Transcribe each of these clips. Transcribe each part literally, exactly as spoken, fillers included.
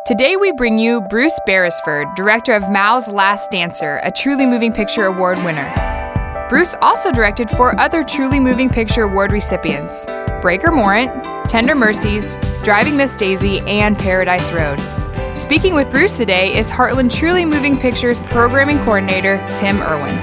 Today we bring you Bruce Beresford, director of Mao's Last Dancer, a Truly Moving Picture Award winner. Bruce also directed four other Truly Moving Picture Award recipients: Breaker Morant, Tender Mercies, Driving Miss Daisy, and Paradise Road. Speaking with Bruce today is Heartland Truly Moving Pictures Programming Coordinator Tim Irwin.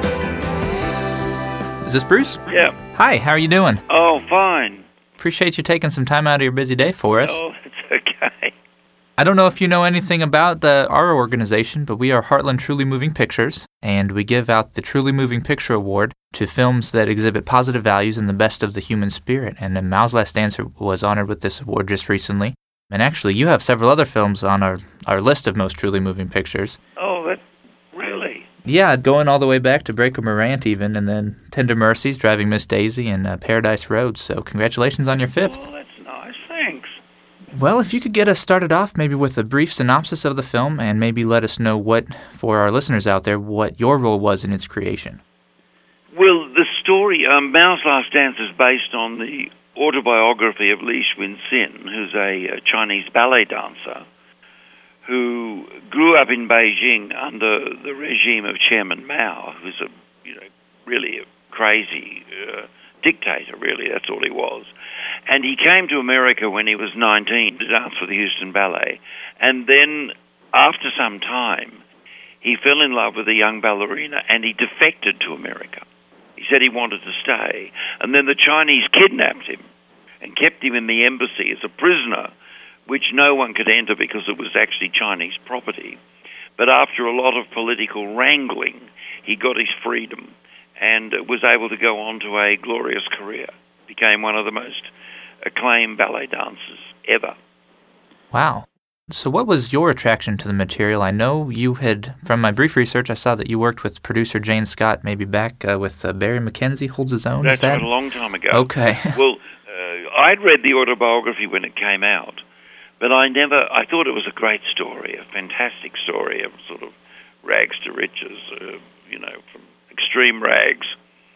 Is this Bruce? Yeah. Hi, how are you doing? Oh, fine. Appreciate you taking some time out of your busy day for us. Oh, it's okay. I don't know if you know anything about uh, our organization, but we are Heartland Truly Moving Pictures, and we give out the Truly Moving Picture Award to films that exhibit positive values and the best of the human spirit. And uh, Mao's Last Dancer was honored with this award just recently. And actually, you have several other films on our, our list of most truly moving pictures. Oh, that really? Yeah, going all the way back to Breaker Morant even, and then Tender Mercies, Driving Miss Daisy, and uh, Paradise Road. So congratulations on your fifth. Oh, that's nice. Thanks. Well, if you could get us started off maybe with a brief synopsis of the film and maybe let us know what, for our listeners out there, what your role was in its creation. Well, the story, um, Mao's Last Dance is based on the autobiography of Li Xuanxin, who's a, a Chinese ballet dancer who grew up in Beijing under the regime of Chairman Mao, who's a, you know, really a crazy uh, dictator, really, that's all he was. And he came to America when he was nineteen to dance for the Houston Ballet. And then, after some time, he fell in love with a young ballerina and he defected to America. He said he wanted to stay. And then the Chinese kidnapped him and kept him in the embassy as a prisoner, which no one could enter because it was actually Chinese property. But after a lot of political wrangling, he got his freedom and was able to go on to a glorious career. Became one of the most acclaimed ballet dancers ever. Wow. So what was your attraction to the material? I know you had, from my brief research, I saw that you worked with producer Jane Scott, maybe back uh, with uh, Barry McKenzie, Holds His Own. That's Is that a long time ago. Okay. Well, uh, I'd read the autobiography when it came out, but I never, I thought it was a great story, a fantastic story of sort of rags to riches, uh, you know, from extreme rags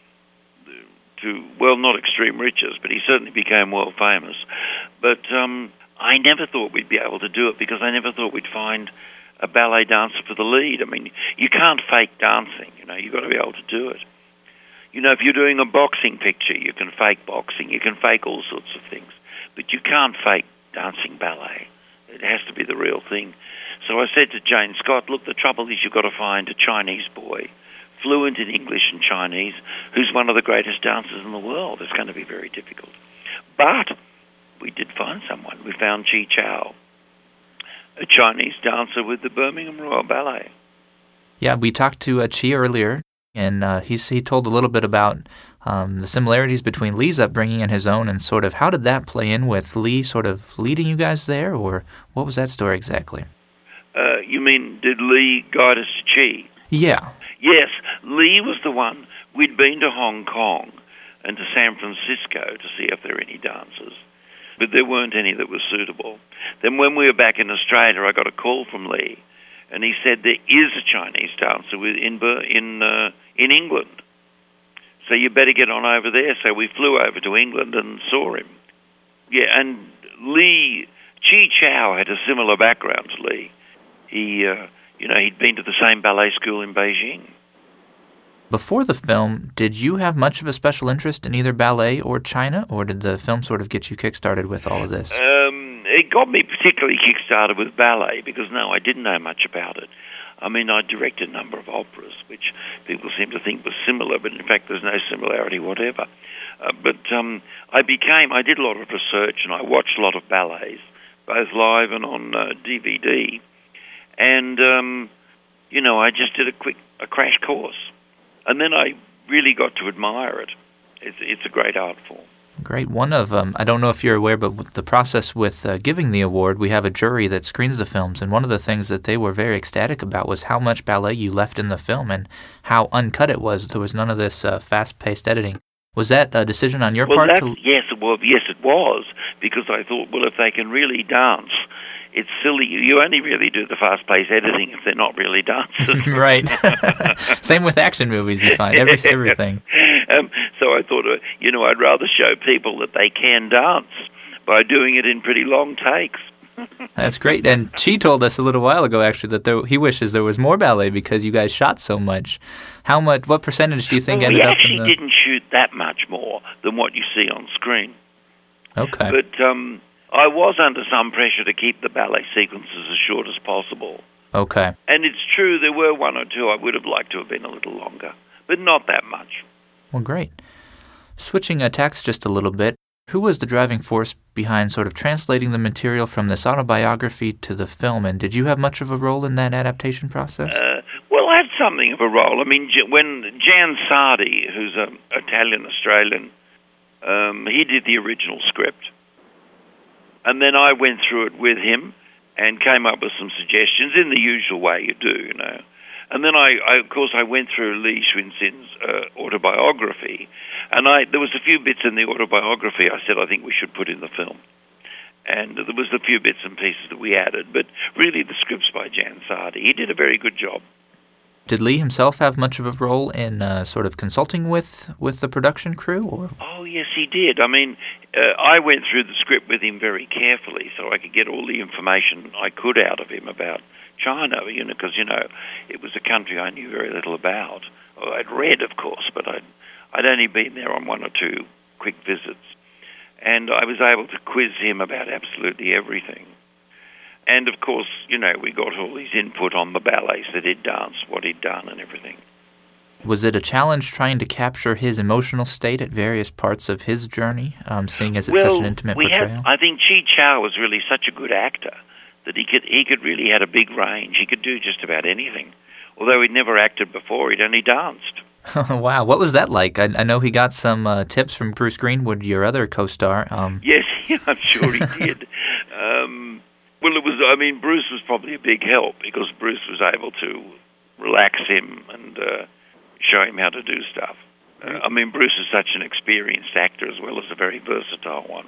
to, well, not extreme riches, but he certainly became world famous. But um, I never thought we'd be able to do it because I never thought we'd find a ballet dancer for the lead. I mean, you can't fake dancing, you know, you've got to be able to do it. You know, if you're doing a boxing picture, you can fake boxing, you can fake all sorts of things, but you can't fake dancing ballet. It has to be the real thing. So I said to Jane Scott, look, the trouble is you've got to find a Chinese boy fluent in English and Chinese, who's one of the greatest dancers in the world. It's going to be very difficult. But we did find someone. We found Chi Chow, a Chinese dancer with the Birmingham Royal Ballet. Yeah, we talked to uh, Chi earlier, and uh, he's, he told a little bit about um, the similarities between Li's upbringing and his own, and sort of how did that play in with Li sort of leading you guys there, or what was that story exactly? Uh, you mean, did Li guide us to Chi? Yeah. Yes, Li was the one. We'd been to Hong Kong and to San Francisco to see if there were any dancers, but there weren't any that were suitable. Then when we were back in Australia, I got a call from Li, and he said there is a Chinese dancer with, in in uh, in England, so you better get on over there. So we flew over to England and saw him. Yeah, and Li, Chi Chow had a similar background to Li. He... Uh, You know, he'd been to the same ballet school in Beijing. Before the film, did you have much of a special interest in either ballet or China, or did the film sort of get you kick-started with all of this? Um, it got me particularly kick-started with ballet because, no, I didn't know much about it. I mean, I directed a number of operas, which people seem to think was similar, but in fact there's no similarity whatever. Uh, but um, I became, I did a lot of research and I watched a lot of ballets, both live and on uh, D V D. And, um, you know, I just did a quick a crash course. And then I really got to admire it. It's, it's a great art form. Great. One of, um, I don't know if you're aware, but with the process with uh, giving the award, we have a jury that screens the films. And one of the things that they were very ecstatic about was how much ballet you left in the film and how uncut it was. There was none of this uh, fast-paced editing. Was that a decision on your well, part? That's, To... Yes, well, yes, it was, because I thought, well, if they can really dance, it's silly. You only really do the fast-paced editing if they're not really dancers. Right. Same with action movies, you find. Every, everything. Um, so I thought, uh, you know, I'd rather show people that they can dance by doing it in pretty long takes. That's great. And Chi told us a little while ago, actually, that there, he wishes there was more ballet because you guys shot so much. How much? What percentage do you think well, ended up in the... We actually didn't shoot that much more than what you see on screen. Okay. But um, I was under some pressure to keep the ballet sequences as short as possible. Okay. And it's true, there were one or two I would have liked to have been a little longer, but not that much. Well, great. Switching attacks just a little bit, who was the driving force behind sort of translating the material from this autobiography to the film, and did you have much of a role in that adaptation process? Uh, well, I had something of a role. I mean, when Jan Sardi, who's an Italian-Australian, um, he did the original script, and then I went through it with him and came up with some suggestions in the usual way you do, you know. And then, I, I of course, I went through Li Xuanxin's uh, autobiography, and I there was a few bits in the autobiography I said I think we should put in the film. And there was a few bits and pieces that we added, but really the script's by Jan Sardi. He did a very good job. Did Li himself have much of a role in uh, sort of consulting with, with the production crew? Or? Oh, yes, he did. I mean, uh, I went through the script with him very carefully so I could get all the information I could out of him about China, you know, because, you know, it was a country I knew very little about. Well, I'd read, of course, but I'd, I'd only been there on one or two quick visits. And I was able to quiz him about absolutely everything. And, of course, you know, we got all his input on the ballets that he'd danced, what he'd done and everything. Was it a challenge trying to capture his emotional state at various parts of his journey, um, seeing as it's well, such an intimate we portrayal? Had, I think Chi Chow was really such a good actor that he could he could really had a big range. He could do just about anything. Although he'd never acted before, he'd only danced. Wow, what was that like? I, I know he got some uh, tips from Bruce Greenwood, your other co-star. Um, yes, I'm sure he did. Um, well, it was. I mean, Bruce was probably a big help because Bruce was able to relax him and uh, show him how to do stuff. Uh, I mean, Bruce is such an experienced actor as well as a very versatile one.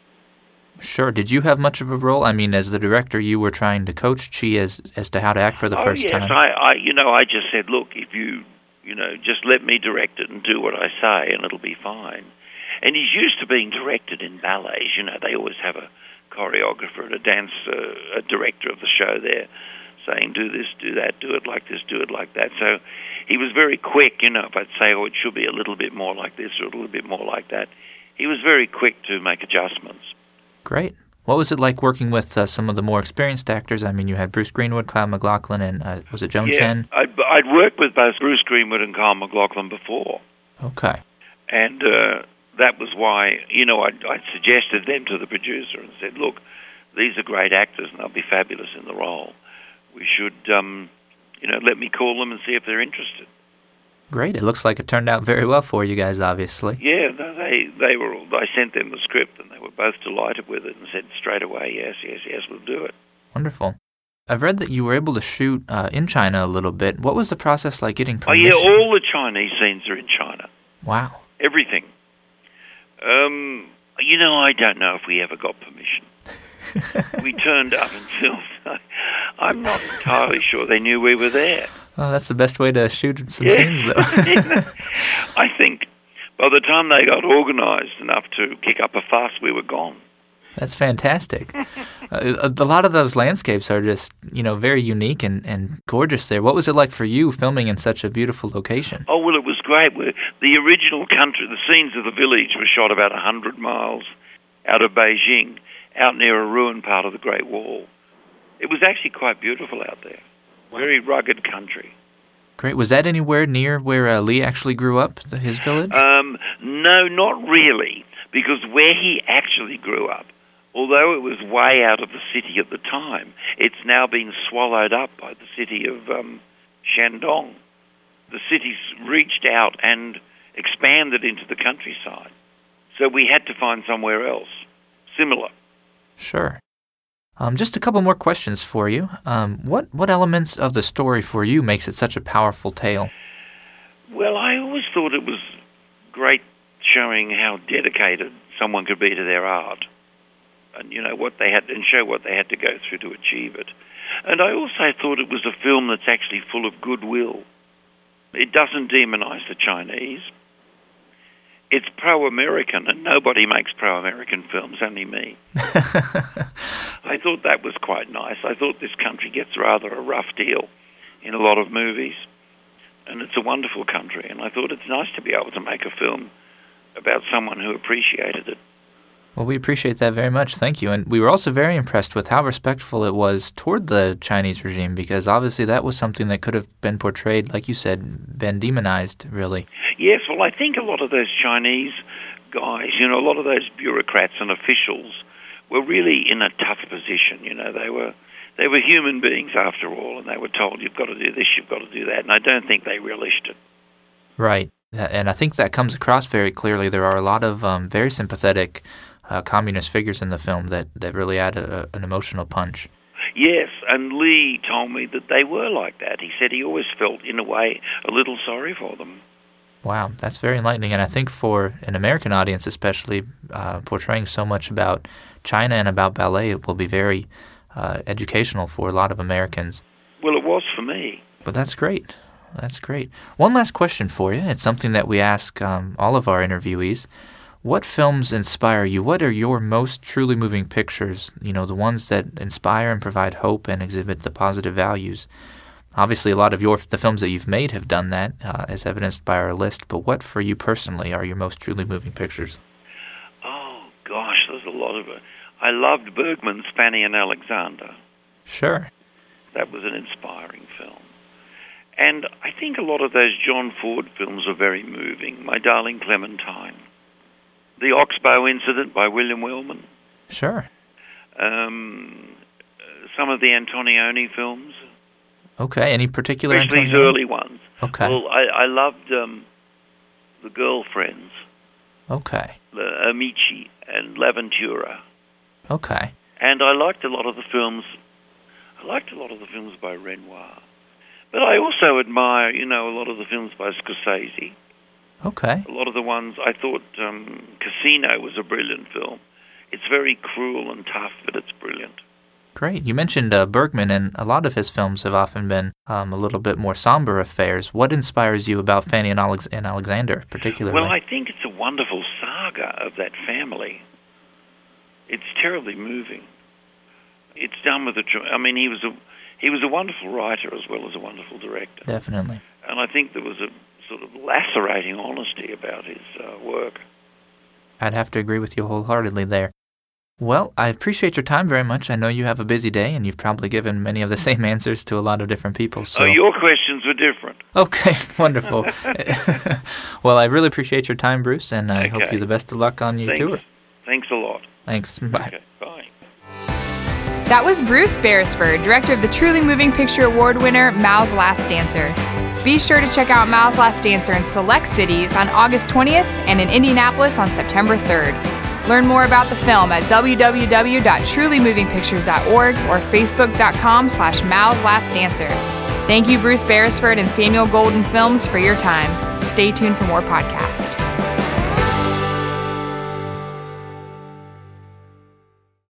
Sure. Did you have much of a role? I mean, as the director, you were trying to coach Chi as as to how to act for the oh, first yes. time. I, I, you know, I just said, look, if you, you know, just let me direct it and do what I say, and it'll be fine. And he's used to being directed in ballets. You know, they always have a choreographer and a dance, uh, a director of the show there, saying, do this, do that, do it like this, do it like that. So he was very quick. You know, if I'd say, oh, it should be a little bit more like this or a little bit more like that, he was very quick to make adjustments. Great. What was it like working with uh, some of the more experienced actors? I mean, you had Bruce Greenwood, Kyle MacLachlan, and uh, was it Joan yeah, Chen? I'd, I'd worked with both Bruce Greenwood and Kyle MacLachlan before. Okay. And uh, that was why, you know, I'd, I'd suggested them to the producer and said, look, these are great actors and they'll be fabulous in the role. We should, um, you know, let me call them and see if they're interested. Great. It looks like it turned out very well for you guys, obviously. Yeah, no, they they were. All, I sent them the script, and they were both delighted with it, and said straight away, yes, yes, yes, we'll do it. Wonderful. I've read that you were able to shoot uh, in China a little bit. What was the process like getting permission? Oh yeah, all the Chinese scenes are in China. Wow. Everything. Um, you know, I don't know if we ever got permission. We turned up and filmed. I'm not entirely sure they knew we were there. Well, that's the best way to shoot some yeah. scenes, though. I think by the time they got organised enough to kick up a fuss, we were gone. That's fantastic. uh, a lot of those landscapes are just, you know, very unique and, and gorgeous there. What was it like for you filming in such a beautiful location? Oh, well, it was great. The original country, the scenes of the village were shot about one hundred miles out of Beijing, out near a ruined part of the Great Wall. It was actually quite beautiful out there. Very rugged country. Great. Was that anywhere near where uh, Li actually grew up, the, his village? Um, no, not really, because where he actually grew up, although it was way out of the city at the time, it's now been swallowed up by the city of um, Shandong. The city's reached out and expanded into the countryside. So we had to find somewhere else, similar. Sure. Um, just a couple more questions for you. Um, what what elements of the story for you makes it such a powerful tale? Well, I always thought it was great showing how dedicated someone could be to their art, and you know what they had, and show what they had to go through to achieve it. And I also thought it was a film that's actually full of goodwill. It doesn't demonize the Chinese. it's pro-American, and nobody makes pro-American films, only me. I thought that was quite nice. I thought this country gets rather a rough deal in a lot of movies, and it's a wonderful country, and I thought it's nice to be able to make a film about someone who appreciated it. Well, we appreciate that very much. Thank you. And we were also very impressed with how respectful it was toward the Chinese regime, because obviously that was something that could have been portrayed, like you said, been demonized, really. Yes, well, I think a lot of those Chinese guys, you know, a lot of those bureaucrats and officials were really in a tough position. You know, they were they were human beings after all, and they were told, you've got to do this, you've got to do that, and I don't think they relished it. Right. And I think that comes across very clearly. There are a lot of um, very sympathetic Uh, communist figures in the film that, that really add a, an emotional punch. Yes, and Lee told me that they were like that. He said he always felt, in a way, a little sorry for them. Wow, that's very enlightening. And I think for an American audience especially, uh, portraying so much about China and about ballet, it will be very uh, educational for a lot of Americans. Well, it was for me. But that's great. That's great. One last question for you. It's something that we ask um, all of our interviewees. What films inspire you? What are your most truly moving pictures, you know, the ones that inspire and provide hope and exhibit the positive values? Obviously, a lot of your the films that you've made have done that, uh, as evidenced by our list, but what for you personally are your most truly moving pictures? Oh, gosh, there's a lot of it. I loved Bergman's Fanny and Alexander. Sure. That was an inspiring film. And I think a lot of those John Ford films are very moving. My Darling Clementine. The Oxbow Incident by William Wellman. Sure. Um, some of the Antonioni films. Okay. Any particular Especially Antonioni? his early ones. Okay. Well, I, I loved um, The Girlfriends. Okay. The Amici and L'Avventura. Okay. And I liked a lot of the films. I liked a lot of the films by Renoir. But I also admire, you know, a lot of the films by Scorsese. Okay. A lot of the ones, I thought um, Casino was a brilliant film. It's very cruel and tough, but it's brilliant. Great. You mentioned uh, Bergman, and a lot of his films have often been um, a little bit more somber affairs. What inspires you about Fanny and, Alex- and Alexander, particularly? Well, I think it's a wonderful saga of that family. It's terribly moving. It's done with a... I mean, he was a he was a wonderful writer as well as a wonderful director. Definitely. And I think there was a sort of lacerating honesty about his uh, work. I'd have to agree with you wholeheartedly there. Well, I appreciate your time very much. I know you have a busy day, and you've probably given many of the same answers to a lot of different people. So. Oh, your questions were different. Okay, wonderful. Well, I really appreciate your time, Bruce, and I okay. hope you the best of luck on your Thanks. tour. Thanks a lot. Thanks. Bye. Okay, bye. That was Bruce Beresford, director of the Truly Moving Picture Award winner, Mao's Last Dancer. Be sure to check out Mao's Last Dancer in select cities on August twentieth and in Indianapolis on September third. Learn more about the film at w w w dot truly moving pictures dot org or facebook dot com slash Mao's Last Dancer. Thank you, Bruce Beresford and Samuel Golden Films, for your time. Stay tuned for more podcasts.